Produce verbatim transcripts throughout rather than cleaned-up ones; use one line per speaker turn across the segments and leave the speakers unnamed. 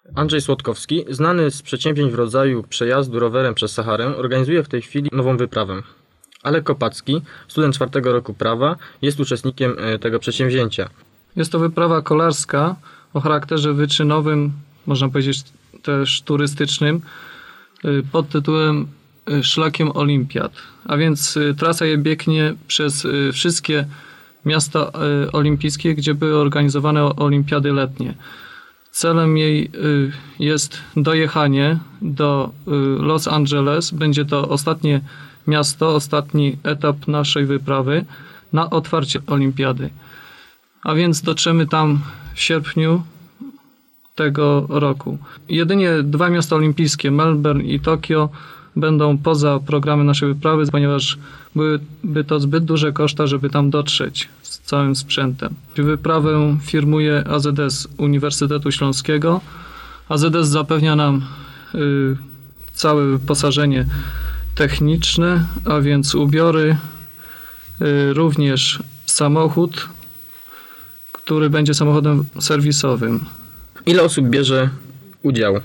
Andrzej Słodkowski, znany z przedsięwzięć w rodzaju przejazdu rowerem przez Saharę, organizuje w tej chwili nową wyprawę. Alek Kopacki, student czwartego roku prawa, jest uczestnikiem tego przedsięwzięcia.
Jest to wyprawa kolarska o charakterze wyczynowym, można powiedzieć też turystycznym, pod tytułem Szlakiem Olimpiad. A więc trasa je biegnie przez wszystkie miasta olimpijskie, gdzie były organizowane olimpiady letnie. Celem jej jest dojechanie do Los Angeles. Będzie to ostatnie miasto, ostatni etap naszej wyprawy na otwarcie olimpiady. A więc dotrzemy tam w sierpniu tego roku. Jedynie dwa miasta olimpijskie, Melbourne i Tokio, będą poza programem naszej wyprawy, ponieważ byłyby to zbyt duże koszta, żeby tam dotrzeć z całym sprzętem. Wyprawę firmuje A Z S Uniwersytetu Śląskiego. A Z S zapewnia nam y, całe wyposażenie techniczne, a więc ubiory, y, również samochód, który będzie samochodem serwisowym.
Ile osób bierze udział?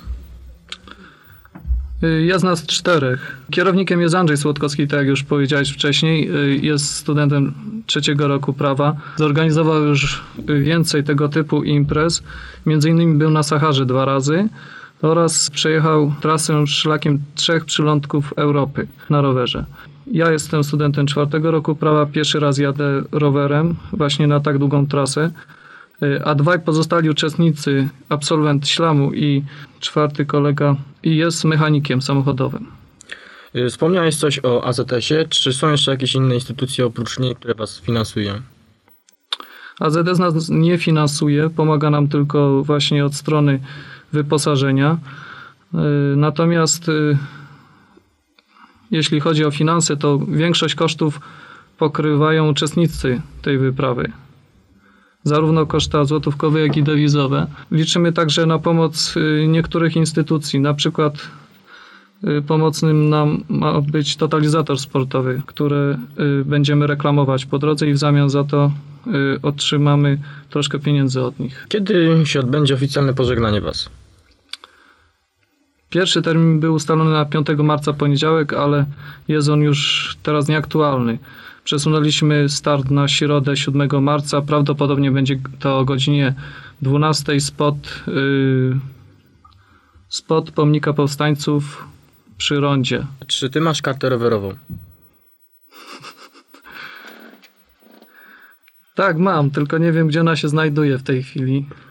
Jest nas czterech. Kierownikiem jest Andrzej Słodkowski, tak jak już powiedziałeś wcześniej. Jest studentem trzeciego roku prawa. Zorganizował już więcej tego typu imprez. Między innymi był na Saharze dwa razy oraz przejechał trasę szlakiem trzech przylądków Europy na rowerze. Ja jestem studentem czwartego roku prawa. Pierwszy raz jadę rowerem właśnie na tak długą trasę. A dwaj pozostali uczestnicy, absolwent ślamu i czwarty kolega, jest mechanikiem samochodowym.
Wspomniałeś coś o A Z S ie. Czy są jeszcze jakieś inne instytucje oprócz niej, które was finansują?
A Z S nas nie finansuje, pomaga nam tylko właśnie od strony wyposażenia. Natomiast jeśli chodzi o finanse, to większość kosztów pokrywają uczestnicy tej wyprawy. Zarówno koszta złotówkowe, jak i dewizowe. Liczymy także na pomoc niektórych instytucji. Na przykład pomocnym nam ma być totalizator sportowy, który będziemy reklamować po drodze i w zamian za to otrzymamy troszkę pieniędzy od nich.
Kiedy się odbędzie oficjalne pożegnanie was?
Pierwszy termin był ustalony na piątego marca, poniedziałek, ale jest on już teraz nieaktualny. Przesunęliśmy start na środę siódmego marca. Prawdopodobnie będzie to o godzinie dwunastej spod, yy, spod pomnika powstańców przy rondzie.
Czy ty masz kartę rowerową?
Tak, mam, tylko nie wiem, gdzie ona się znajduje w tej chwili.